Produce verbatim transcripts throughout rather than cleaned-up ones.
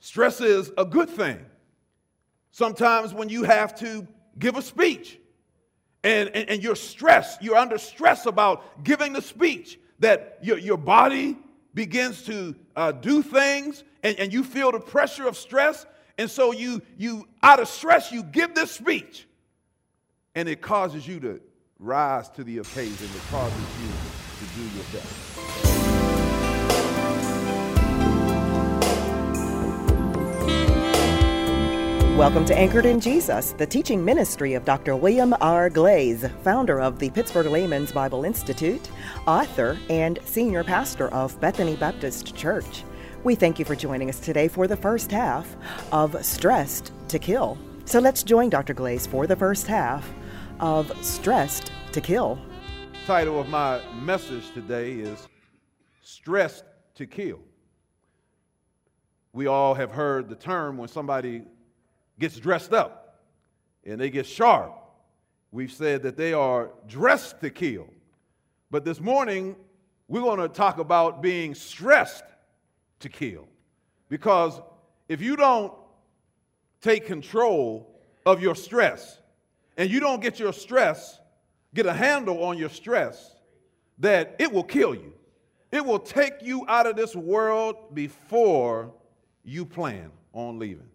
Stress is a good thing. Sometimes when you have to give a speech and, and, and you're stressed, you're under stress about giving the speech, that your, your body begins to uh, do things and, and you feel the pressure of stress. And so you, you, out of stress, you give this speech and it causes you to rise to the occasion. It causes you to do your best. Welcome to Anchored in Jesus, the teaching ministry of Doctor William R. Glaze, founder of the Pittsburgh Layman's Bible Institute, author, and senior pastor of Bethany Baptist Church. We thank you for joining us today for the first half of Stressed to Kill. So let's join Doctor Glaze for the first half of Stressed to Kill. The title of my message today is Stressed to Kill. We all have heard the term when somebody gets dressed up and they get sharp. We've said that they are dressed to kill. But this morning, we're going to talk about being stressed to kill. Because if you don't take control of your stress and you don't get your stress, get a handle on your stress, that it will kill you. It will take you out of this world before you plan on leaving.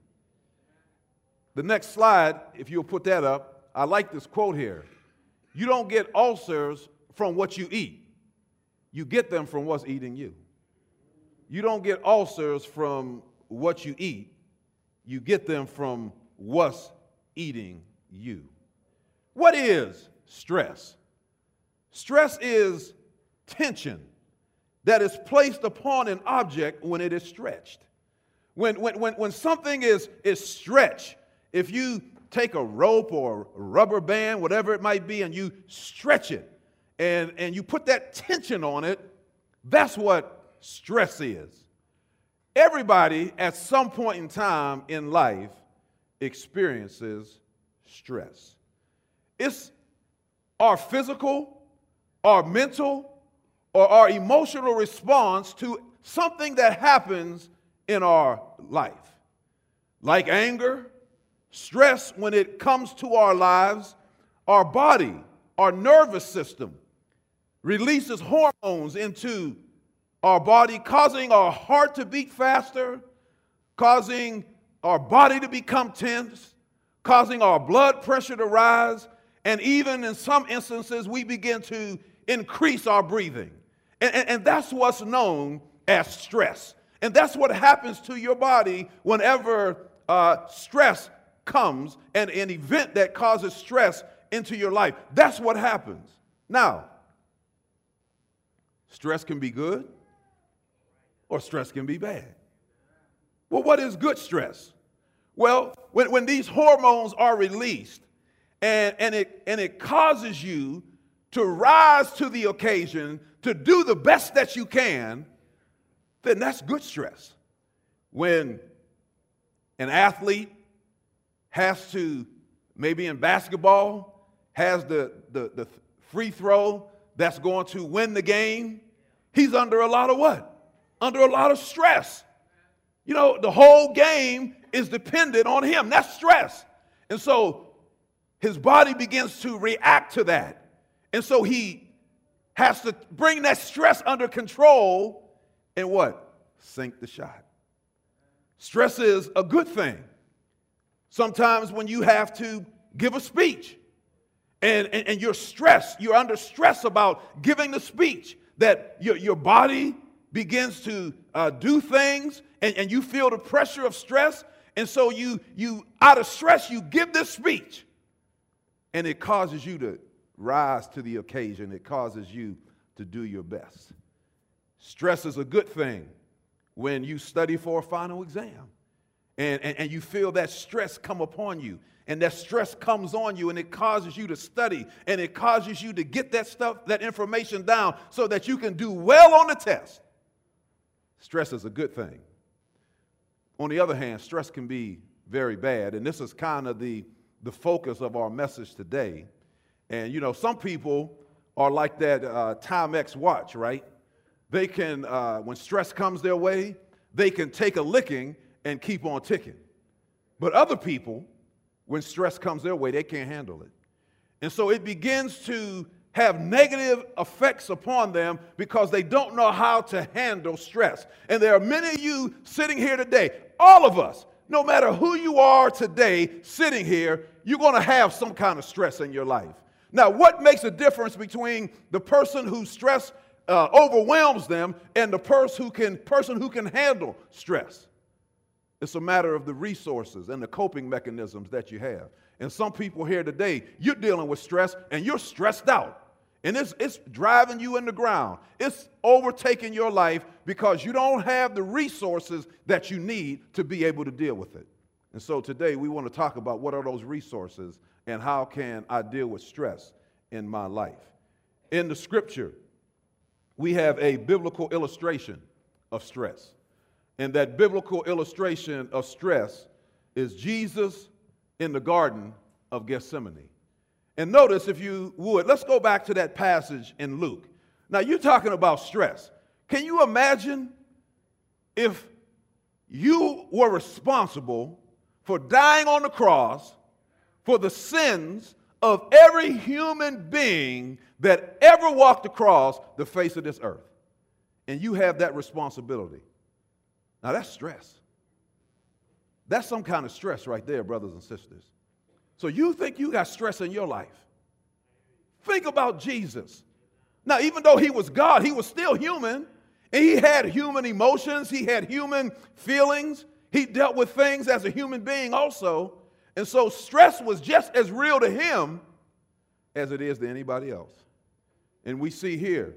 The next slide, if you'll put that up, I like this quote here. You don't get ulcers from what you eat. You get them from what's eating you. You don't get ulcers from what you eat. You get them from what's eating you. What is stress? Stress is tension that is placed upon an object when it is stretched. When, when, when, when something is, is stretched, if you take a rope or a rubber band, whatever it might be, and you stretch it and, and you put that tension on it, that's what stress is. Everybody at some point in time in life experiences stress. It's our physical, our mental, or our emotional response to something that happens in our life. Like anger, stress, when it comes to our lives, our body, our nervous system releases hormones into our body, causing our heart to beat faster, causing our body to become tense, causing our blood pressure to rise, and even in some instances, we begin to increase our breathing. And, and, and that's what's known as stress. And that's what happens to your body whenever uh, stress comes and an event that causes stress into your life. That's what happens. Now, stress can be good or stress can be bad. Well, what is good stress? Well, when, when these hormones are released and, and, it, and it causes you to rise to the occasion, to do the best that you can, then that's good stress. When an athlete has to, maybe in basketball, has the, the, the free throw that's going to win the game, he's under a lot of what? Under a lot of stress. You know, the whole game is dependent on him. That's stress. And so his body begins to react to that. And so he has to bring that stress under control and what? Sink the shot. Stress is a good thing. Sometimes when you have to give a speech and, and, and you're stressed, you're under stress about giving the speech, that your, your body begins to uh, do things and, and you feel the pressure of stress. And so you, you, out of stress, you give this speech and it causes you to rise to the occasion. It causes you to do your best. Stress is a good thing when you study for a final exam. And, and, and you feel that stress come upon you, and that stress comes on you, and it causes you to study, and it causes you to get that stuff, that information down so that you can do well on the test. Stress is a good thing. On the other hand, stress can be very bad, and this is kind of the, the focus of our message today. And, you know, some people are like that uh, Timex watch, right? They can, uh, when stress comes their way, they can take a licking and keep on ticking. But other people, when stress comes their way, they can't handle it. And so it begins to have negative effects upon them because they don't know how to handle stress. And there are many of you sitting here today, all of us, no matter who you are today sitting here, you're going to have some kind of stress in your life. Now, what makes a difference between the person whose stress uh, overwhelms them and the person who can, person who can handle stress? It's a matter of the resources and the coping mechanisms that you have. And some people here today, you're dealing with stress and you're stressed out. And it's, it's driving you in the ground. It's overtaking your life because you don't have the resources that you need to be able to deal with it. And so today we want to talk about what are those resources and how can I deal with stress in my life. In the scripture, we have a biblical illustration of stress. And that biblical illustration of stress is Jesus in the Garden of Gethsemane. And notice, if you would, let's go back to that passage in Luke. Now, you're talking about stress. Can you imagine if you were responsible for dying on the cross for the sins of every human being that ever walked across the face of this earth? And you have that responsibility. Now, that's stress. That's some kind of stress right there, brothers and sisters. So you think you got stress in your life. Think about Jesus. Now, even though he was God, he was still human. And he had human emotions. He had human feelings. He dealt with things as a human being also. And so stress was just as real to him as it is to anybody else. And we see here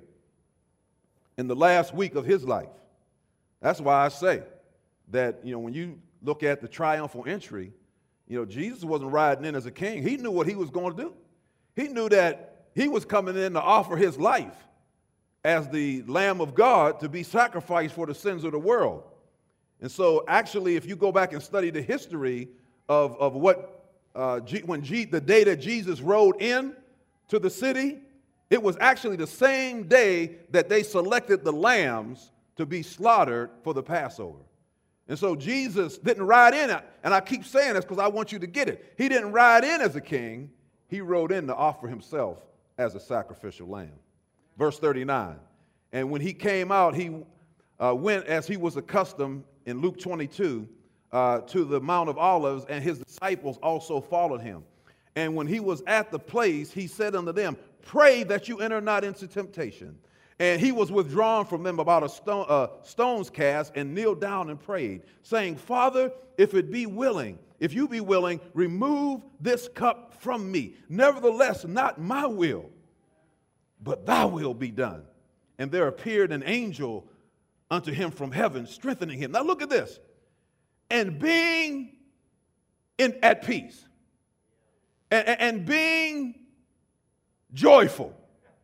in the last week of his life, that's why I say that, you know, when you look at the triumphal entry, you know, Jesus wasn't riding in as a king. He knew what he was going to do. He knew that he was coming in to offer his life as the Lamb of God to be sacrificed for the sins of the world. And so actually, if you go back and study the history of, of what, uh, G, when G, the day that Jesus rode in to the city, it was actually the same day that they selected the lambs to be slaughtered for the Passover. And so Jesus didn't ride in, and I keep saying this because I want you to get it. He didn't ride in as a king. He rode in to offer himself as a sacrificial lamb. Verse thirty-nine, and when he came out, he uh, went as he was accustomed in Luke twenty-two uh, to the Mount of Olives, and his disciples also followed him. And when he was at the place, he said unto them, pray that you enter not into temptation. And he was withdrawn from them about a stone, uh, stone's cast and kneeled down and prayed, saying, Father, if it be willing, if you be willing, remove this cup from me. Nevertheless, not my will, but thy will be done. And there appeared an angel unto him from heaven, strengthening him. Now look at this. And being in, at peace, and, and, and being joyful,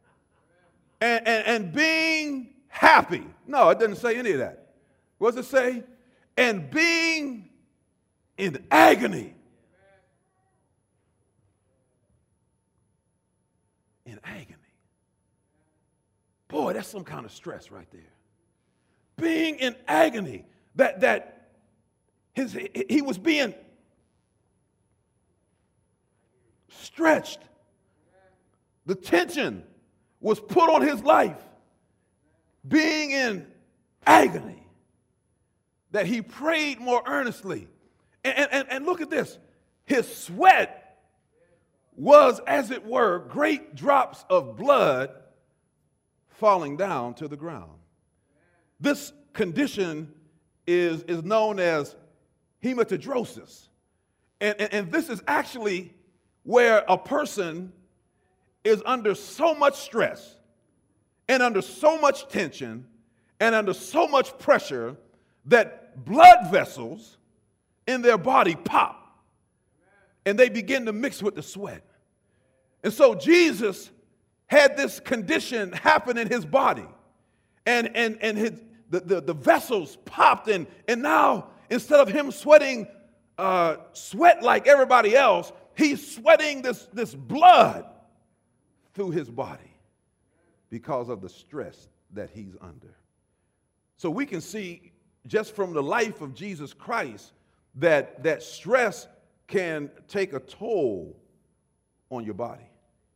And, and, and being happy. No, it doesn't say any of that. What does it say? And being in agony. In agony. Boy, that's some kind of stress right there. Being in agony. That, that his, he was being stretched. The tension was put on his life, being in agony, that he prayed more earnestly. And, and, and look at this. His sweat was, as it were, great drops of blood falling down to the ground. This condition is, is known as hematidrosis. And, and, and this is actually where a person is under so much stress and under so much tension and under so much pressure that blood vessels in their body pop and they begin to mix with the sweat. And so Jesus had this condition happen in his body, and, and, and his, the, the, the vessels popped, and, and now instead of him sweating uh, sweat like everybody else, he's sweating this, this blood through his body because of the stress that he's under. So we can see just from the life of Jesus Christ, that, that stress can take a toll on your body.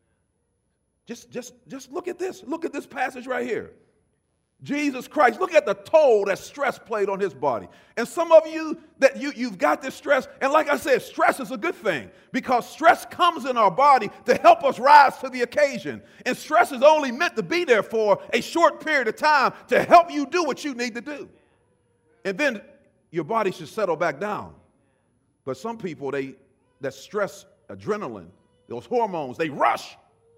Just, just, just look at this. Look at this passage right here. Jesus Christ, look at the toll that stress played on his body. And some of you, that you, you've got this stress, and like I said, stress is a good thing because stress comes in our body to help us rise to the occasion. And stress is only meant to be there for a short period of time to help you do what you need to do. And then your body should settle back down. But some people, they that stress, adrenaline, those hormones, they rush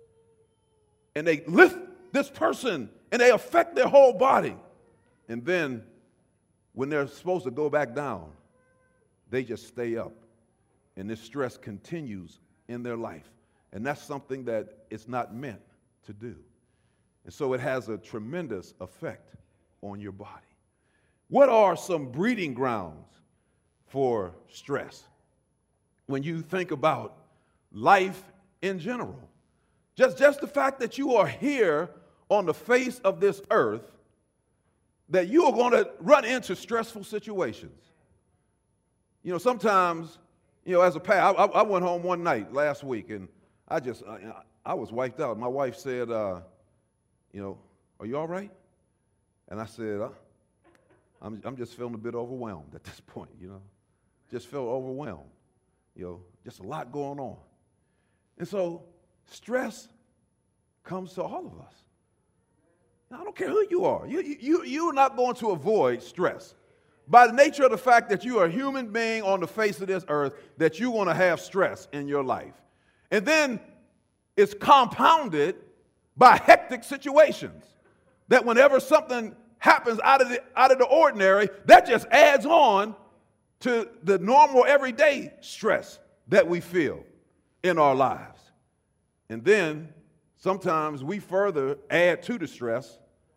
and they lift this person and they affect their whole body. And then when they're supposed to go back down, they just stay up. And this stress continues in their life. And that's something that it's not meant to do. And so it has a tremendous effect on your body. What are some breeding grounds for stress? When you think about life in general, just, just the fact that you are here on the face of this earth, that you are going to run into stressful situations. You know, sometimes, you know, as a parent, I, I went home one night last week and I just, I, I was wiped out. My wife said, uh, you know, are you all right? And I said, uh, I'm, I'm just feeling a bit overwhelmed at this point, you know. Just felt overwhelmed, you know, just a lot going on. And so stress comes to all of us. Now, I don't care who you are. You, you, you're not going to avoid stress. By the nature of the fact that you are a human being on the face of this earth, that you want to have stress in your life. And then it's compounded by hectic situations. That whenever something happens out of the, out of the ordinary, that just adds on to the normal everyday stress that we feel in our lives. And then sometimes we further add to the stress.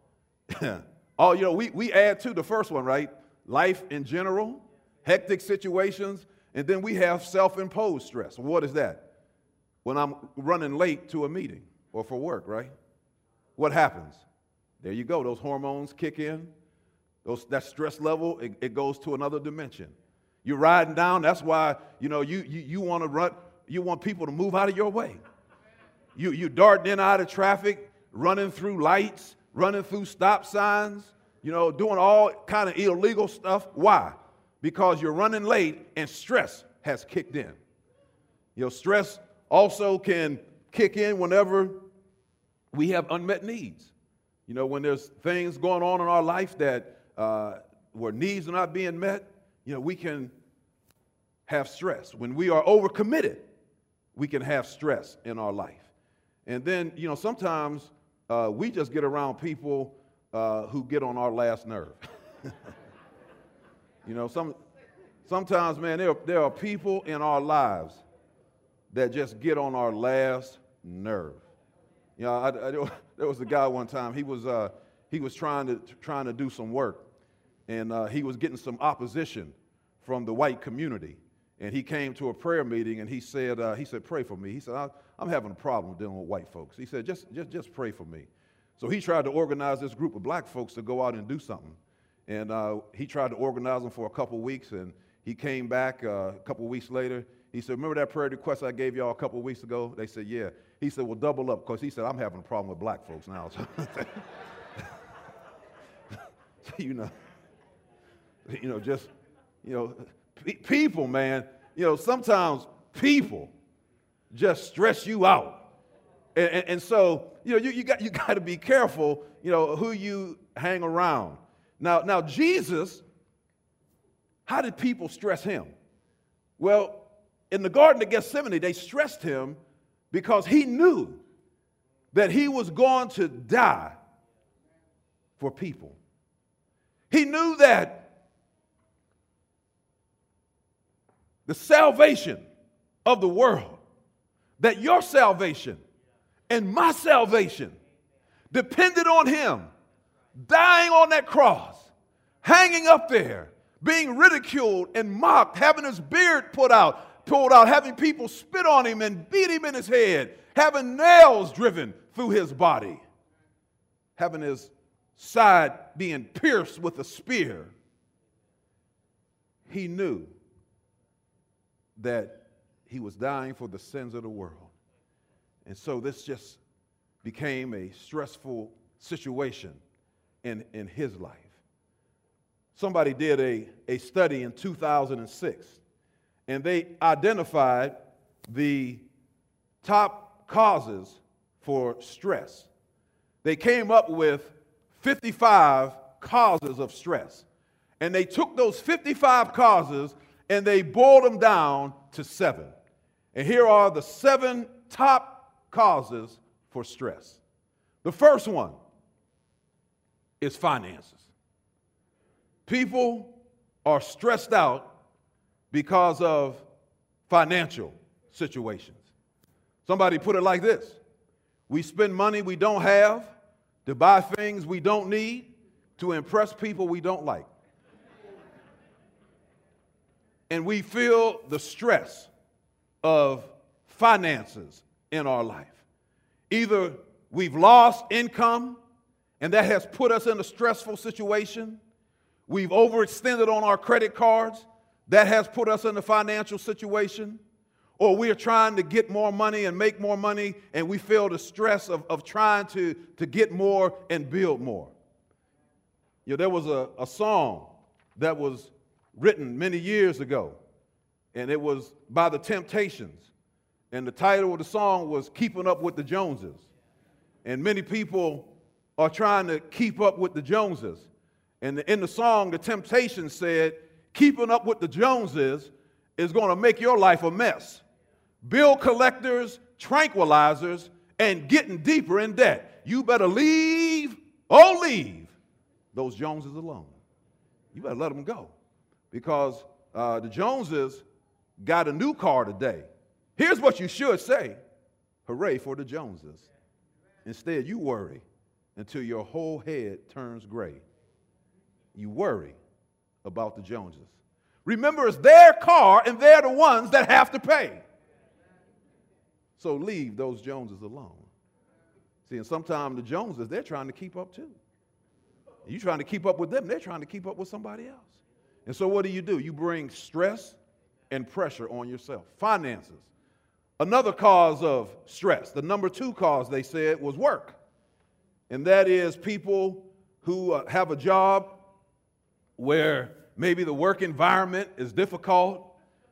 Oh, you know, we, we add to the first one, right? Life in general, hectic situations, and then we have self-imposed stress. What is that? When I'm running late to a meeting or for work, right? What happens? There you go. Those hormones kick in. Those, that stress level, it, it goes to another dimension. You're riding down. That's why, you know, you, you, you want to run, you want people to move out of your way. You, you darting in and out of traffic, running through lights, running through stop signs, you know, doing all kind of illegal stuff. Why? Because you're running late and stress has kicked in. You know, stress also can kick in whenever we have unmet needs. You know, when there's things going on in our life that uh, where needs are not being met, you know, we can have stress. When we are overcommitted, we can have stress in our life. And then, you know, sometimes uh, we just get around people uh, who get on our last nerve. You know, some sometimes, man, there, there are people in our lives that just get on our last nerve. You know, I, I, there was a guy one time. He was uh, he was trying to trying to do some work, and uh, he was getting some opposition from the white community. And he came to a prayer meeting, and he said, uh, he said, pray for me. He said, I, I'm having a problem dealing with white folks. He said, just, just, just pray for me. So he tried to organize this group of black folks to go out and do something. And uh, he tried to organize them for a couple weeks, and he came back uh, a couple weeks later. He said, remember that prayer request I gave y'all a couple weeks ago? They said, yeah. He said, well, double up, because he said, I'm having a problem with black folks now. So, you know, you know, just, you know, people, man, you know, sometimes people just stress you out. And, and, and so, you know, you, you got you got to be careful, you know, who you hang around. Now, now Jesus, how did people stress him? Well, in the Garden of Gethsemane, they stressed him because he knew that he was going to die for people. He knew that the salvation of the world, that your salvation and my salvation depended on him dying on that cross, hanging up there, being ridiculed and mocked, having his beard put out, pulled out, having people spit on him and beat him in his head, having nails driven through his body, having his side being pierced with a spear. he knew that he was dying for the sins of the world. And so this just became a stressful situation in, in his life. Somebody did a, a study in two thousand six, and they identified the top causes for stress. They came up with fifty-five causes of stress. And they took those fifty-five causes and they boiled them down to seven. And here are the seven top causes for stress. The first one is finances. People are stressed out because of financial situations. Somebody put it like this: we spend money we don't have to buy things we don't need to impress people we don't like. And we feel the stress of finances in our life. Either we've lost income, and that has put us in a stressful situation. We've overextended on our credit cards. That has put us in a financial situation. Or we are trying to get more money and make more money, and we feel the stress of, of trying to, to get more and build more. You know, there was a, a song that was written many years ago, and it was by the Temptations. And the title of the song was Keeping Up with the Joneses. And many people are trying to keep up with the Joneses. And in the song, the Temptations said, keeping up with the Joneses is going to make your life a mess. Bill collectors, tranquilizers, and getting deeper in debt. You better leave, oh leave those Joneses alone. You better let them go. Because uh, the Joneses got a new car today. Here's what you should say: hooray for the Joneses. Instead, you worry until your whole head turns gray. You worry about the Joneses. Remember, it's their car, and they're the ones that have to pay. So leave those Joneses alone. See, and sometimes the Joneses, they're trying to keep up too. You're trying to keep up with them, they're trying to keep up with somebody else. And so what do you do? You bring stress and pressure on yourself. Finances. Another cause of stress, the number two cause, they said, was work. And that is people who uh, have a job where maybe the work environment is difficult.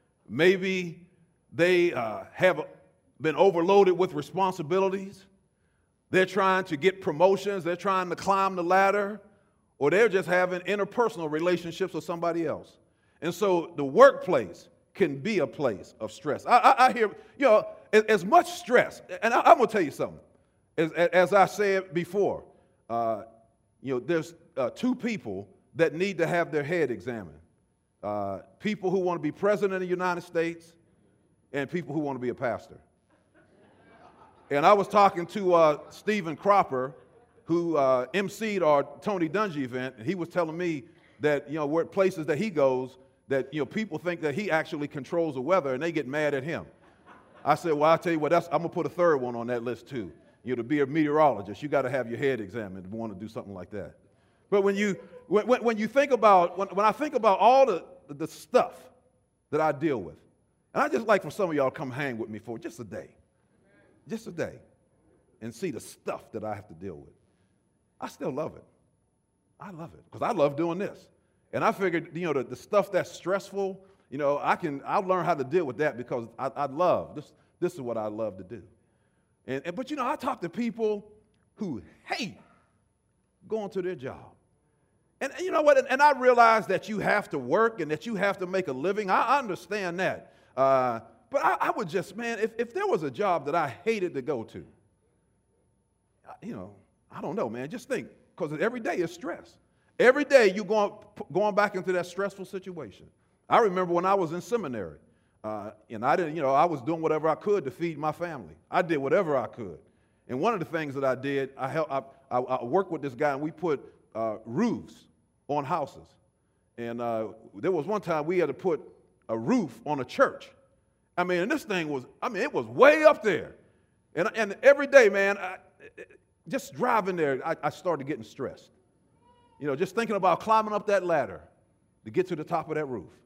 Maybe they uh, have been overloaded with responsibilities. They're trying to get promotions. They're trying to climb the ladder. Or they're just having interpersonal relationships with somebody else. And so the workplace can be a place of stress. I, I, I hear, you know, as, as much stress, and I, I'm going to tell you something. As, as I said before, uh, you know, there's uh, two people that need to have their head examined. Uh, people who want to be president of the United States and people who want to be a pastor. And I was talking to uh, Stephen Cropper, who uh, emceed our Tony Dungy event, and he was telling me that, you know, we're at places that he goes that, you know, people think that he actually controls the weather, and they get mad at him. I said, well, I'll tell you what, that's, I'm going to put a third one on that list, too. You know, to be a meteorologist, you got to have your head examined to want to do something like that. But when you, when, when you think about, when, when I think about all the, the stuff that I deal with, and I just like for some of y'all to come hang with me for just a day, just a day, and see the stuff that I have to deal with. I still love it. I love it because I love doing this. And I figured, you know, the, the stuff that's stressful, you know, I can, I'll learn how to deal with that because I, I love, this, this is what I love to do. And, and But, you know, I talk to people who hate going to their job. And you know what, and, and I realize that you have to work and that you have to make a living. I, I understand that. Uh, but I, I would just, man, if, if there was a job that I hated to go to, you know, I don't know, man. Just think, because every day is stress. Every day you're going, going back into that stressful situation. I remember when I was in seminary, uh, and I didn't, you know, I was doing whatever I could to feed my family. I did whatever I could. And one of the things that I did, I, helped, I, I, I worked with this guy, and we put uh, roofs on houses. And uh, there was one time we had to put a roof on a church. I mean, and this thing was, I mean, it was way up there. And, and every day, man, I, just driving there, I, I started getting stressed. You know, just thinking about climbing up that ladder to get to the top of that roof.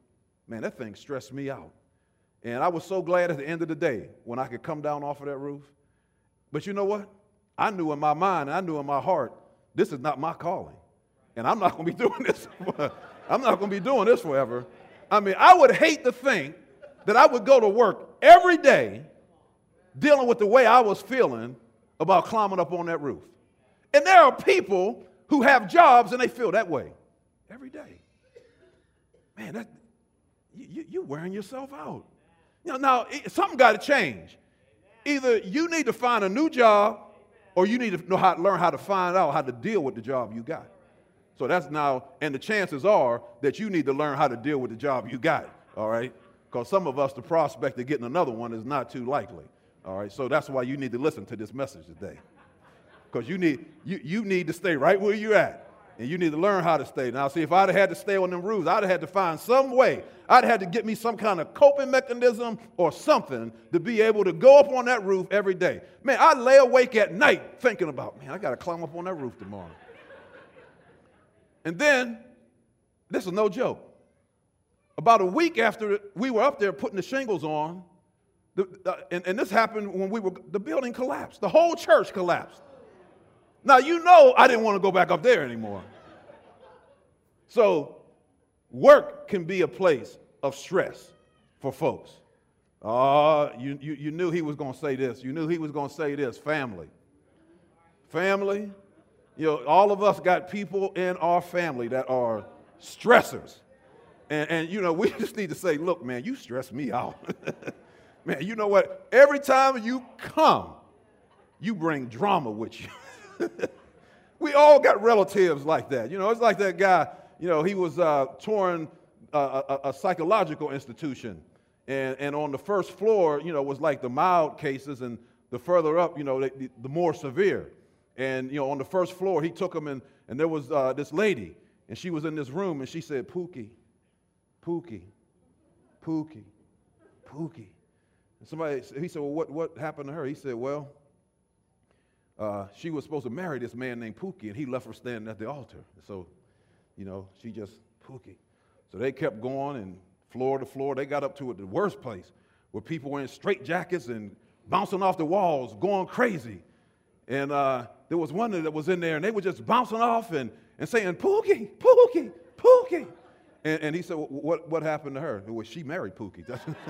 man, that thing stressed me out. And I was so glad at the end of the day when I could come down off of that roof. But you know what? I knew in my mind, I knew in my heart, this is not my calling. And I'm not going to be doing this. I'm not going to be doing this forever. I mean, I would hate to think that I would go to work every day dealing with the way I was feeling about climbing up on that roof. And there are people who have jobs and they feel that way every day. Man, that, you, you're wearing yourself out. You know, now, it, something got to change. Either you need to find a new job or you need to know how to learn how to find out how to deal with the job you got. So that's now, and the chances are that you need to learn how to deal with the job you got, all right? Because some of us, the prospect of getting another one is not too likely, all right? So that's why you need to listen to this message today. Because you need, you, you need to stay right where you're at. And you need to learn how to stay. Now, see, if I'd have had to stay on them roofs, I'd have had to find some way. I'd have had to get me some kind of coping mechanism or something to be able to go up on that roof every day. Man, I lay awake at night thinking about, man, I got to climb up on that roof tomorrow. And then, this is no joke. About a week after we were up there putting the shingles on, the, uh, and, and this happened when we were, the building collapsed. The whole church collapsed. Now, you know I didn't want to go back up there anymore. So, work can be a place of stress for folks. Uh, you, you, you knew he was going to say this. You knew he was going to say this. Family. Family. You know, all of us got people in our family that are stressors. And, and you know, we just need to say, look, man, you stress me out. Man, you know what? Every time you come, you bring drama with you. We all got relatives like that. You know, it's like that guy, you know, he was uh, touring uh, a, a psychological institution. And, and on the first floor, you know, was like the mild cases, and the further up, you know, the, the more severe. And, you know, on the first floor, he took him in, and there was uh, this lady, and she was in this room, and she said, Pookie, Pookie, Pookie, Pookie. And somebody, he said, well, what, what happened to her? He said, well, Uh, she was supposed to marry this man named Pookie, and he left her standing at the altar. So, you know, she just, Pookie. So they kept going, and floor to floor, they got up to it, the worst place, where people were in straight jackets and bouncing off the walls, going crazy. And uh, there was one that was in there, and they were just bouncing off and, and saying, Pookie, Pookie, Pookie. And, and he said, well, what, what happened to her? Well, she married Pookie.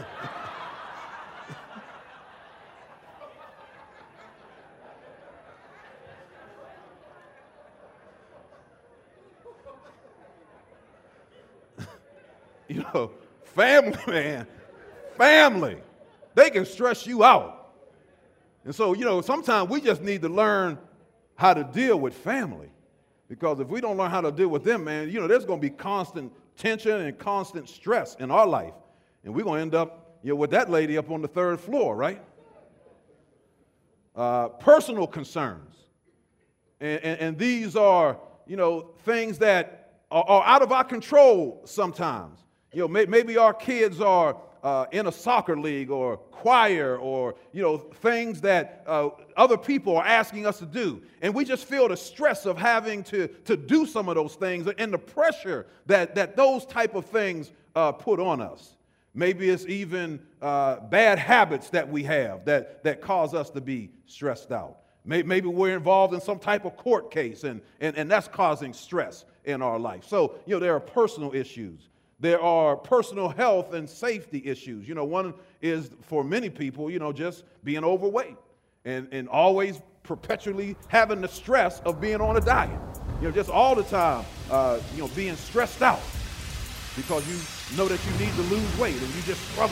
You know, family, man, family, they can stress you out. And so, you know, sometimes we just need to learn how to deal with family. Because if we don't learn how to deal with them, man, you know, there's going to be constant tension and constant stress in our life. And we're going to end up, you know, with that lady up on the third floor, right? Uh, personal concerns. And, and, and these are, you know, things that are, are out of our control sometimes. You know, may, maybe our kids are uh, in a soccer league or choir or, you know, things that uh, other people are asking us to do. And we just feel the stress of having to, to do some of those things and the pressure that, that those type of things uh, put on us. Maybe it's even uh, bad habits that we have that, that cause us to be stressed out. Maybe we're involved in some type of court case, and, and, and that's causing stress in our life. So, you know, there are personal issues. There are personal health and safety issues. You know, one is for many people, you know, just being overweight and, and always perpetually having the stress of being on a diet. You know, just all the time, uh, you know, being stressed out because you know that you need to lose weight and you just struggle.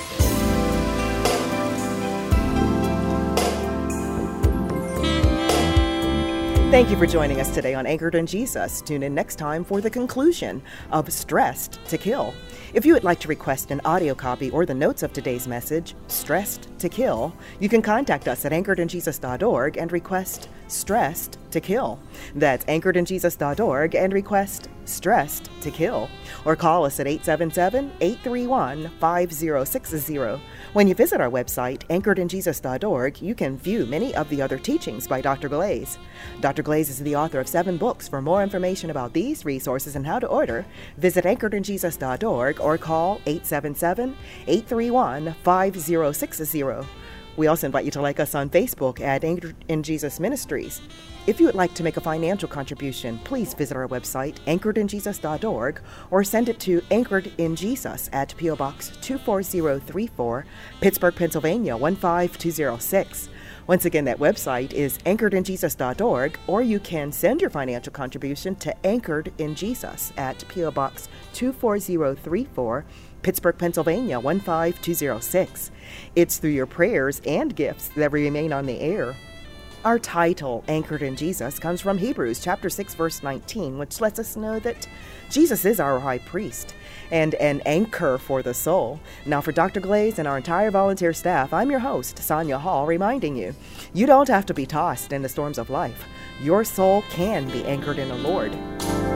Thank you for joining us today on Anchored in Jesus. Tune in next time for the conclusion of Stressed to Kill. If you would like to request an audio copy or the notes of today's message, Stressed to Kill, you can contact us at anchored in jesus dot org and request Stressed to Kill. That's anchored in jesus dot org and request Stressed to Kill. Or call us at eight seven seven, eight three one, five zero six zero. When you visit our website, anchored in jesus dot org, you can view many of the other teachings by Doctor Glaze. Doctor Glaze is the author of seven books. For more information about these resources and how to order, visit anchored in jesus dot org or call eight seven seven, eight three one, five zero six zero. We also invite you to like us on Facebook at Anchored in Jesus Ministries. If you would like to make a financial contribution, please visit our website, anchored in jesus dot org, or send it to Anchored in Jesus at P O Box two four zero three four, Pittsburgh, Pennsylvania one five two zero six. Once again, that website is anchored in jesus dot org, or you can send your financial contribution to Anchored in Jesus at P O Box two four zero three four, Pittsburgh, Pennsylvania one five two zero six. It's through your prayers and gifts that we remain on the air. Our title, Anchored in Jesus, comes from Hebrews chapter six, verse nineteen, which lets us know that Jesus is our high priest and an anchor for the soul. Now, for Doctor Glaze and our entire volunteer staff, I'm your host, Sonia Hall, reminding you, you don't have to be tossed in the storms of life. Your soul can be anchored in the Lord.